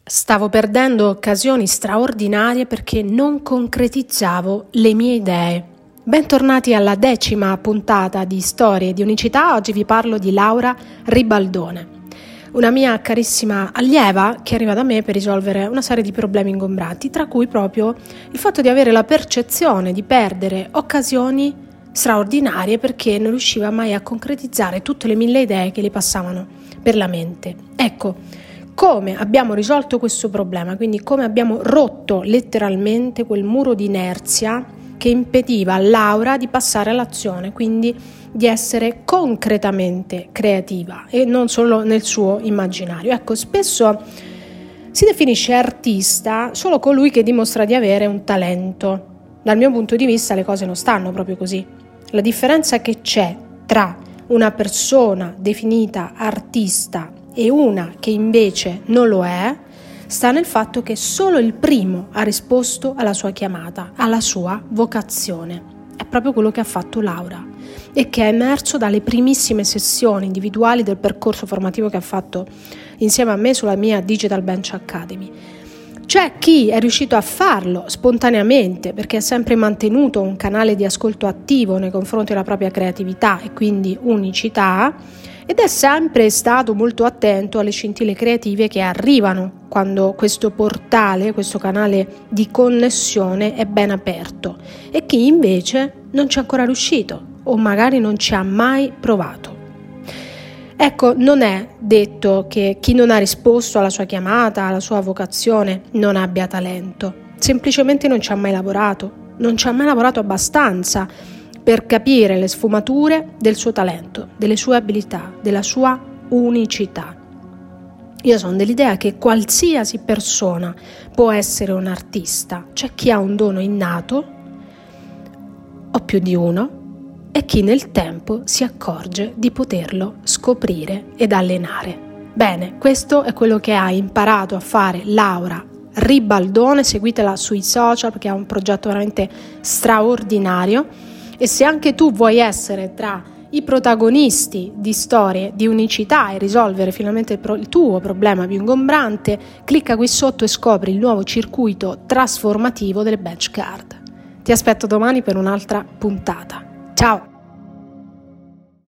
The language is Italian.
Stavo perdendo occasioni straordinarie perché non concretizzavo le mie idee. Bentornati alla 10ª puntata di Storie di Unicità. Oggi vi parlo di Laura Ribaldone, una mia carissima allieva che arriva da me per risolvere una serie di problemi ingombranti, tra cui proprio il fatto di avere la percezione di perdere occasioni straordinarie perché non riusciva mai a concretizzare tutte le 1000 idee che le passavano per la mente. Ecco, come abbiamo risolto questo problema, quindi come abbiamo rotto letteralmente quel muro di inerzia che impediva a Laura di passare all'azione, quindi di essere concretamente creativa e non solo nel suo immaginario. Ecco, spesso si definisce artista solo colui che dimostra di avere un talento. Dal mio punto di vista le cose non stanno proprio così. La differenza che c'è tra una persona definita artista e una che invece non lo è, sta nel fatto che solo il primo ha risposto alla sua chiamata, alla sua vocazione. È proprio quello che ha fatto Laura e che è emerso dalle primissime sessioni individuali del percorso formativo che ha fatto insieme a me sulla mia Digital Bench Academy. C'è chi è riuscito a farlo spontaneamente perché ha sempre mantenuto un canale di ascolto attivo nei confronti della propria creatività e quindi unicità, ed è sempre stato molto attento alle scintille creative che arrivano quando questo portale, questo canale di connessione è ben aperto, e chi invece non ci è ancora riuscito o magari non ci ha mai provato. Ecco, non è detto che chi non ha risposto alla sua chiamata, alla sua vocazione, non abbia talento, semplicemente non ci ha mai lavorato, non ci ha mai lavorato abbastanza per capire le sfumature del suo talento, delle sue abilità, della sua unicità. Io sono dell'idea che qualsiasi persona può essere un artista, c'è chi ha un dono innato o più di uno e chi nel tempo si accorge di poterlo scoprire ed allenare. Bene, questo è quello che ha imparato a fare Laura Ribaldone. Seguitela sui social perché ha un progetto veramente straordinario. E se anche tu vuoi essere tra i protagonisti di storie di unicità e risolvere finalmente il tuo problema più ingombrante, clicca qui sotto e scopri il nuovo circuito trasformativo delle Bench Card. Ti aspetto domani per un'altra puntata. Ciao!